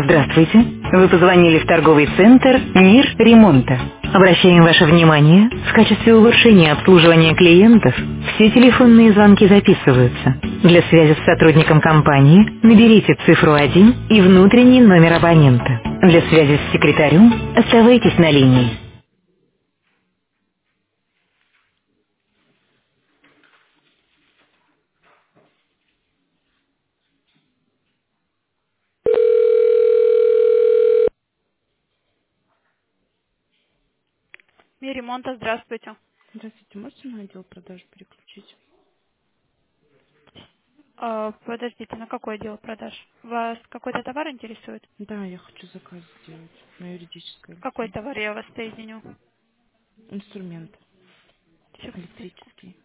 Здравствуйте. Вы позвонили в торговый центр «Мир ремонта». Обращаем ваше внимание, в качестве улучшения обслуживания клиентов все телефонные звонки записываются. Для связи с сотрудником компании наберите цифру 1 и внутренний номер абонента. Для связи с секретарем оставайтесь на линии. Мир ремонта, здравствуйте. Здравствуйте, можете на отдел продаж переключить? Подождите, на какой отдел продаж? Вас какой-то товар интересует? Да, я хочу заказ сделать на юридическое Какой лицо. товар, я вас соединю? Инструмент Сейчас, секунду. электрический.